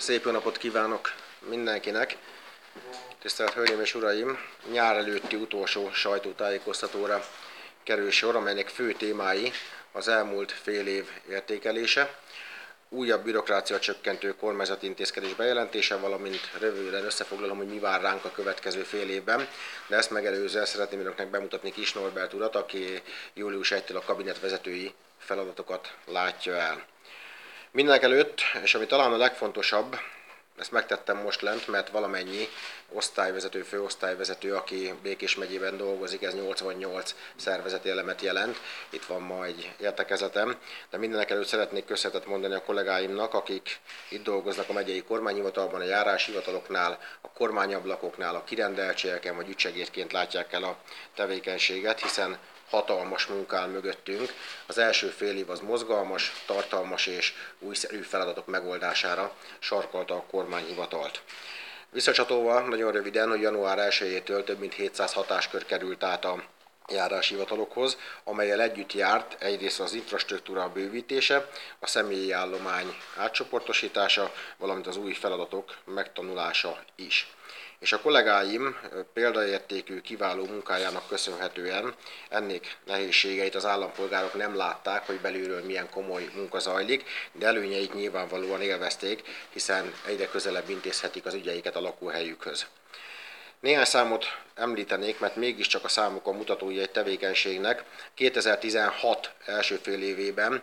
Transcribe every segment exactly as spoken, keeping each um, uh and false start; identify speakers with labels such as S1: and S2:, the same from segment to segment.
S1: Szép jó napot kívánok mindenkinek! Tisztelt Hölgyeim és Uraim! Nyár előtti utolsó sajtótájékoztatóra kerül sor, amelynek fő témái az elmúlt fél év értékelése, újabb bürokrácia csökkentő kormányzati intézkedés bejelentése, valamint röviden összefoglalom, hogy mi vár ránk a következő fél évben. De ezt megelőzően szeretném önöknek bemutatni Kis Norbert urat, aki július elsejétől a kabinet vezetői feladatokat látja el. Mindenekelőtt, és ami talán a legfontosabb, ezt megtettem most lent, mert valamennyi osztályvezető, főosztályvezető, aki Békés megyében dolgozik, ez nyolcvannyolc szervezeti elemet jelent. Itt van ma egy értekezletem, de mindenekelőtt szeretnék köszönetet mondani a kollégáimnak, akik itt dolgoznak a megyei kormányhivatalban, a járáshivataloknál, a kormányablakoknál, a kirendeltségeken vagy ügysegédként látják el a tevékenységet, hiszen hatalmas munkál mögöttünk. Az első fél év az mozgalmas, tartalmas és újszerű feladatok megoldására sarkalta a kormányhivatalt. Visszacsatolva nagyon röviden, hogy január elsejétől több mint hétszáz hatáskör került át a járáshivatalokhoz, amellyel együtt járt egyrészt az infrastruktúra bővítése, a személyi állomány átcsoportosítása, valamint az új feladatok megtanulása is. És a kollégáim példaértékű, kiváló munkájának köszönhetően ennek nehézségeit az állampolgárok nem látták, hogy belülről milyen komoly munka zajlik, de előnyeit nyilvánvalóan élvezték, hiszen egyre közelebb intézhetik az ügyeiket a lakóhelyükhöz. Néhány számot említenék, mert mégiscsak a számok a mutatói egy tevékenységnek. kétezer-tizenhat első fél évében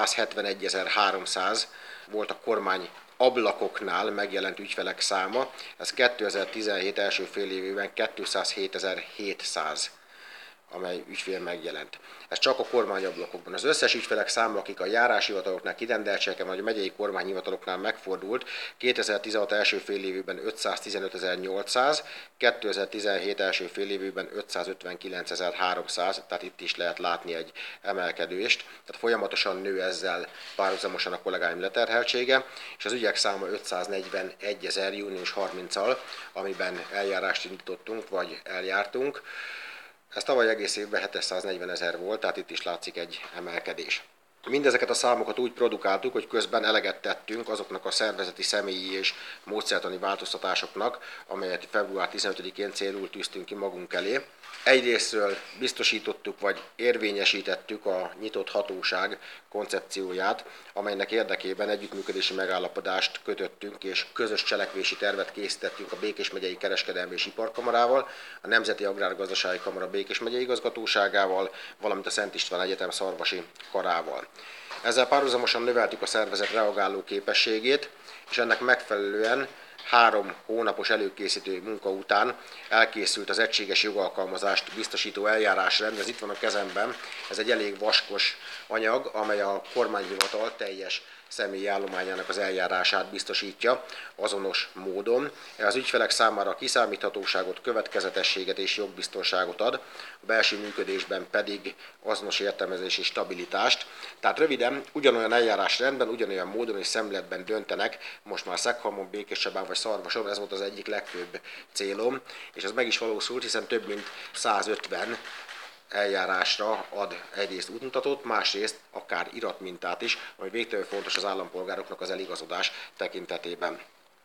S1: százhetvenegyezer-háromszáz volt a kormány ablakoknál megjelent ügyfelek száma, ez kétezer-tizenhét első fél évében kétszázhétezer-hétszáz, amely ügyfél megjelent. Ez csak a kormányablakokban. Az összes ügyfelek száma, akik a járáshivataloknál, kirendeltségeken vagy a megyei kormányhivataloknál megfordult, kétezer-tizenhat első fél évében ötszáztizenötezer-nyolcszáz, kétezer-tizenhét első fél évében ötszázötvenkilencezer-háromszáz, tehát itt is lehet látni egy emelkedést. Tehát folyamatosan nő ezzel párhuzamosan a kollégáim leterheltsége, és az ügyek száma ötszáznegyvenegyezer június harmincadikáig, amiben eljárást indítottunk, vagy eljártunk. Ez tavaly egész évben hétszáznegyvenezer volt, tehát itt is látszik egy emelkedés. Mindezeket a számokat úgy produkáltuk, hogy közben eleget tettünk azoknak a szervezeti, személyi és módszertani változtatásoknak, amelyet február tizenötödikén célul tűztünk ki magunk elé. Egyrésztről biztosítottuk vagy érvényesítettük a nyitott hatóság koncepcióját, amelynek érdekében együttműködési megállapodást kötöttünk és közös cselekvési tervet készítettünk a Békés megyei Kereskedelmi és Iparkamarával, a Nemzeti Agrárgazdasági Kamara Békés megyei igazgatóságával, valamint a Szent István Egyetem Szarvasi Karával. Ezzel párhuzamosan növeltük a szervezet reagáló képességét, és ennek megfelelően három hónapos előkészítő munka után elkészült az egységes jogalkalmazást biztosító eljárásrend, ez itt van a kezemben, ez egy elég vaskos anyag, amely a kormányhivatal teljes személyi állományának az eljárását biztosítja azonos módon. Az ügyfelek számára kiszámíthatóságot, következetességet és jogbiztonságot ad, a belső működésben pedig azonos értelmezés és stabilitást. Tehát röviden, ugyanolyan eljárásrendben, ugyanolyan módon és szemléletben döntenek, most már Szekhalmon, Békéscsabán vagy Szarvason, ez volt az egyik legfőbb célom, és ez meg is valósult, hiszen több mint százötven eljárásra ad egyrészt útmutatót, másrészt akár iratmintát is, ami végtelenül fontos az állampolgároknak az eligazodás tekintetében.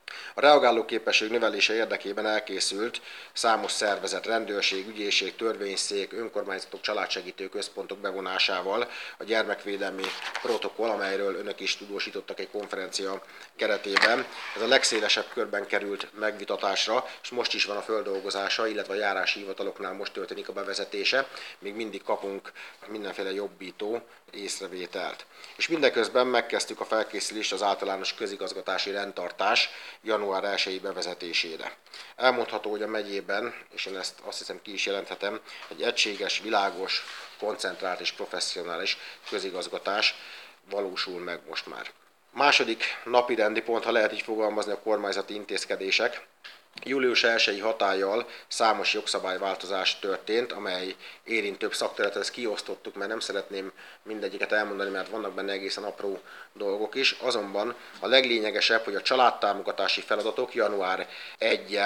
S1: A reagáló képesség növelése érdekében elkészült számos szervezet, rendőrség, ügyészség, törvényszék, önkormányzatok, családsegítő központok bevonásával a gyermekvédelmi protokoll, amelyről önök is tudósítottak egy konferencia keretében. Ez a legszélesebb körben került megvitatásra, és most is van a földolgozása, illetve a járási hivataloknál most történik a bevezetése. Még mindig kapunk mindenféle jobbító észrevételt. És mindeközben megkezdtük a felkészülést az általános közigazgatási rendtartás január elsejei bevezetésére. Elmondható, hogy a megyében, és én ezt azt hiszem ki is jelenthetem, egy egységes, világos, koncentrált és professzionális közigazgatás valósul meg most már. Második napi rendi pont, ha lehet így fogalmazni, a kormányzati intézkedések. Július elsejei hatállyal számos jogszabályváltozás történt, amely érint több szakterületet, ezt kiosztottuk, mert nem szeretném mindegyiket elmondani, mert vannak benne egészen apró dolgok is. Azonban a leglényegesebb, hogy a családtámogatási feladatok január elsejétől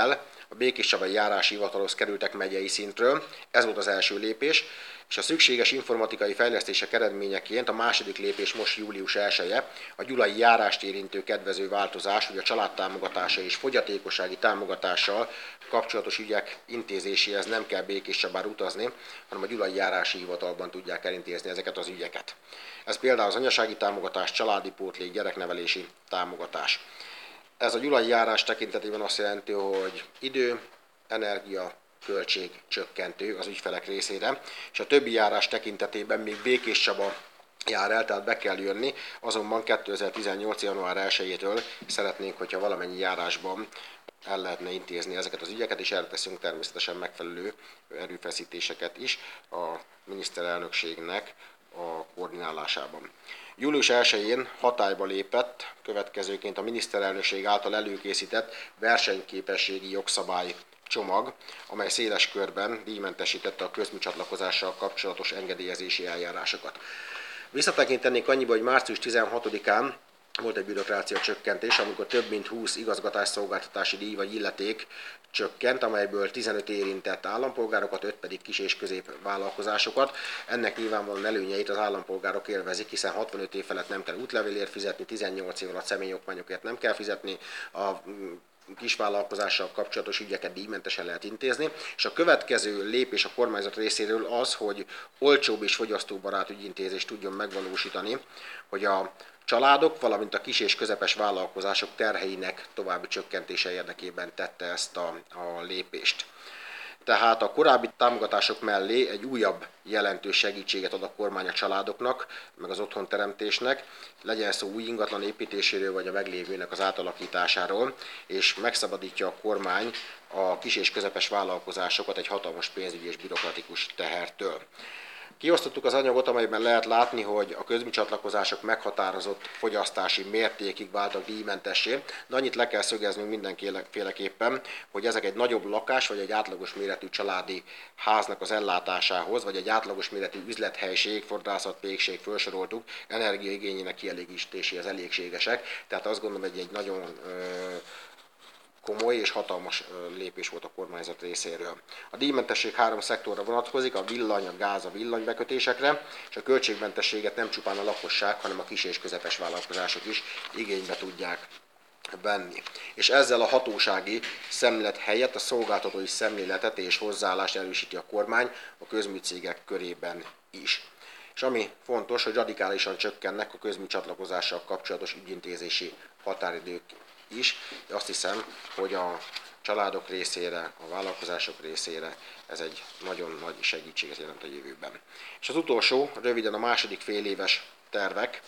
S1: a Békéscsabai Járási Hivatalhoz kerültek megyei szintről. Ez volt az első lépés, és a szükséges informatikai fejlesztések eredményeként a második lépés most július elseje, a gyulai járást érintő kedvező változás, hogy a családtámogatása és fogyatékossági támogatással kapcsolatos ügyek intézéséhez nem kell Békéscsabára utazni, hanem a Gyulai Járási Hivatalban tudják elintézni ezeket az ügyeket. Ez például az anyasági támogatás, családi pótlék, gyereknevelési támogatás. Ez a gyulai járás tekintetében azt jelenti, hogy idő, energia, költség csökkentő az ügyfelek részére, és a többi járás tekintetében még Békéscsaba jár el, tehát be kell jönni, azonban kétezer-tizennyolc. január elsejétől szeretnénk, hogyha valamennyi járásban el lehetne intézni ezeket az ügyeket, és erre teszünk természetesen megfelelő erőfeszítéseket is a miniszterelnökségnek a koordinálásában. július elsején hatályba lépett következőként a miniszterelnökség által előkészített versenyképességi jogszabály csomag, amely széles körben díjmentesítette a közműcsatlakozással kapcsolatos engedélyezési eljárásokat. Visszatekintenék annyiba, hogy március tizenhatodikán volt egy bürokrácia csökkentés, amikor több mint húsz igazgatásszolgáltatási díj vagy illeték csökkent, amelyből tizenöt érintett állampolgárokat, öt pedig kis- és középvállalkozásokat. Ennek nyilvánvalóan előnyeit az állampolgárok élvezik, hiszen hatvanöt év felett nem kell útlevélért fizetni, tizennyolc év alatt személyokmányokért nem kell fizetni, a kisvállalkozással kapcsolatos ügyeket díjmentesen lehet intézni, és a következő lépés a kormányzat részéről az, hogy olcsóbb és fogyasztóbarát ügyintézést tudjon megvalósítani, hogy a családok, valamint a kis és közepes vállalkozások terheinek további csökkentése érdekében tette ezt a, a lépést. Tehát a korábbi támogatások mellé egy újabb jelentős segítséget ad a kormány a családoknak, meg az otthonteremtésnek, legyen szó új ingatlan építéséről, vagy a meglévőnek az átalakításáról, és megszabadítja a kormány a kis és közepes vállalkozásokat egy hatalmas pénzügyi és bürokratikus tehertől. Kiosztottuk az anyagot, amelyben lehet látni, hogy a közműcsatlakozások meghatározott fogyasztási mértékig váltak díjmentessé, de annyit le kell szögeznünk mindenféleképpen, hogy ezek egy nagyobb lakás vagy egy átlagos méretű családi háznak az ellátásához, vagy egy átlagos méretű üzlethelység, fodrászat, pékség, felsoroltuk, energiaigényének kielégítéséhez elégségesek. Tehát azt gondolom, hogy egy nagyon komoly és hatalmas lépés volt a kormányzat részéről. A díjmentesség három szektorra vonatkozik, a villany, a gáz, a villanybekötésekre, és a költségmentességet nem csupán a lakosság, hanem a kis és közepes vállalkozások is igénybe tudják venni. És ezzel a hatósági szemlélet helyett a szolgáltatói szemléletet és hozzáállást erősíti a kormány a közműcégek körében is. És ami fontos, hogy radikálisan csökkennek a közműcsatlakozással kapcsolatos ügyintézési határidők is. Azt hiszem, hogy a családok részére, a vállalkozások részére ez egy nagyon nagy segítséget jelent a jövőben. És az utolsó, röviden a második fél éves tervek.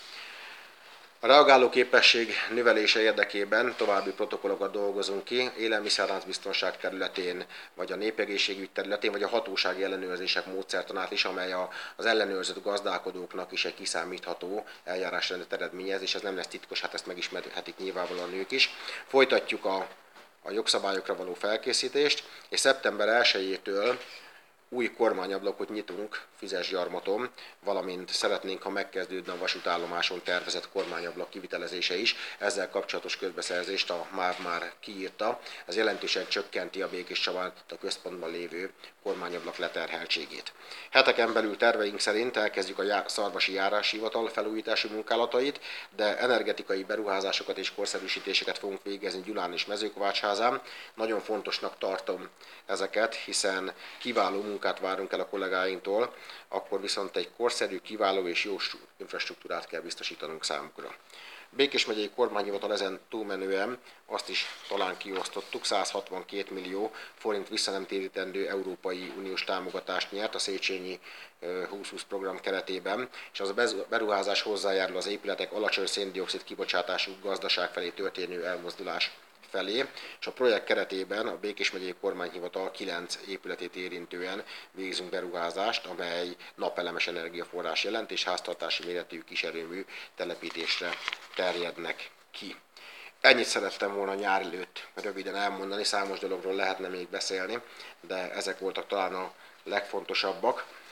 S1: A reagálóképesség növelése érdekében további protokollokat dolgozunk ki, élelmiszerláncbiztonság területén, vagy a népegészségügy területén, vagy a hatósági ellenőrzések módszertanát is, amely az ellenőrzött gazdálkodóknak is egy kiszámítható eljárásrendet eredményez, és ez nem lesz titkos, hát ezt megismerhetik nyilvánvalóan nők is. Folytatjuk a, a jogszabályokra való felkészítést, és szeptember elsejétől új kormányablakot nyitunk Füzes-Gyarmaton, valamint szeretnénk, ha megkezdődne a vasútállomáson tervezett kormányablak kivitelezése is. Ezzel kapcsolatos közbeszerzést a MÁV már kiírta. Ez jelentősen csökkenti a Békéscsabán a központban lévő kormányablak leterheltségét. Heteken belül terveink szerint elkezdjük a Szarvasi Járási Hivatal felújítási munkálatait, de energetikai beruházásokat és korszerűsítéseket fogunk végezni Gyulán és Mezőkovácsházán. Nagyon fontosnak tartom ezeket, hiszen kiváló munkát várunk el a kollégáinktól, akkor viszont egy korszerű, kiváló és jó infrastruktúrát kell biztosítanunk számukra. Békés megyei kormányhivatal ezen túlmenően azt is talán kiosztottuk, száz hatvankét millió forint visszanemtérítendő Európai Uniós támogatást nyert a Széchenyi húsz húsz program keretében, és az a beruházás hozzájárul az épületek alacsony szén-dioxid kibocsátású gazdaság felé történő elmozdulás felé, és a projekt keretében a Békés megyei kormányhivatal kilenc épületét érintően végzünk beruházást, amely napelemes energiaforrás jelent, és háztartási méretű kiserőmű telepítésre terjednek ki. Ennyit szerettem volna nyár előtt röviden elmondani, számos dologról lehetne még beszélni, de ezek voltak talán a legfontosabbak.